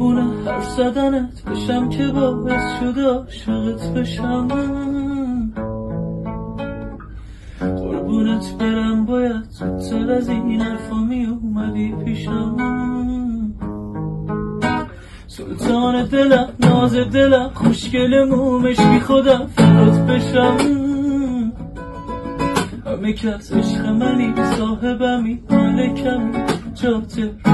قربون حرف زدنت بشم که باعث شد عاشقت بشم. قربونت برم باید زودتر از این حرفا می اومدی پیشم. سلطان دلم، ناز دلم، خوشگل مومش بی خودم فدات بشم. همه کس عشق منی، صاحبمی، مالکمی، جات